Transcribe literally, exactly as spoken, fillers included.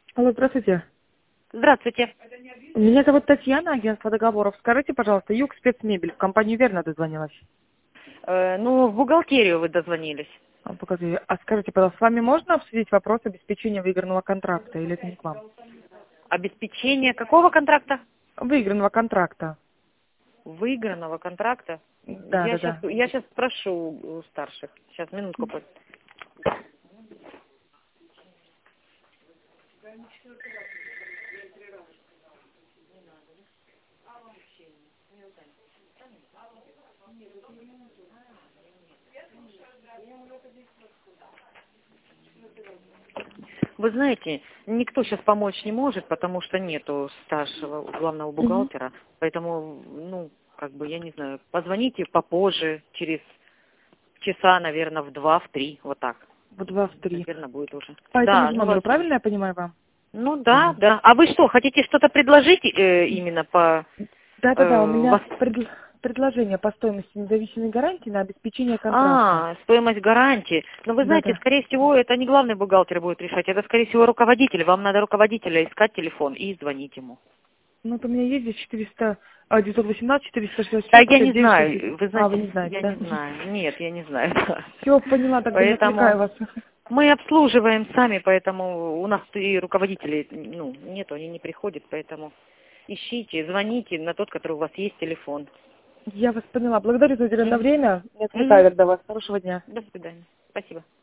Алло, здравствуйте. Здравствуйте. Меня зовут Татьяна, агентство договоров. Скажите, пожалуйста, Юг спецмебель, в компанию верно дозвонилась? Э, ну, в бухгалтерию вы дозвонились. А, покажи. А скажите, пожалуйста, с вами можно обсудить вопрос обеспечения выигранного контракта или это не к вам? Обеспечение какого контракта? Выигранного контракта. Выигранного контракта. Да, Я да, сейчас, да. я сейчас спрошу у старших. Сейчас, минутку. пусть. Вы знаете, никто сейчас помочь не может, потому что нету старшего главного Угу. бухгалтера. Поэтому, ну, как бы, я не знаю, позвоните попозже, через часа, наверное, в два, в три, вот так. В два, в три. Наверное, будет уже. По этому Да, же ну вас. номеру, правильно я понимаю вам? Ну да, да. А вы что, хотите что-то предложить э, именно по Да, да, да. У э, меня вас? пред- предложение по стоимости независимой гарантии на обеспечение контракта. А, стоимость гарантии. Но вы Да, знаете, да. скорее всего, это не главный бухгалтер будет решать, это, скорее всего, руководитель. Вам надо руководителя искать телефон и звонить ему. Ну, вот у меня есть здесь четыреста, а, девятьсот восемнадцать, четыреста шестьдесят Да, семь, я пятьдесят не девять, шестьдесят. знаю, вы А, вы знаете, не знаете, я да? не знаю. Нет, я не знаю. Все, поняла, тогда не отвлекаю Поэтому вас. мы обслуживаем сами, поэтому у нас и руководителей, ну, нету, они не приходят, поэтому ищите, звоните на тот, который у вас есть телефон. Я вас поняла. Благодарю за уделенное Мгм. время. Не отвлекаю Мгм. тогда вас. Хорошего дня. До свидания. Спасибо.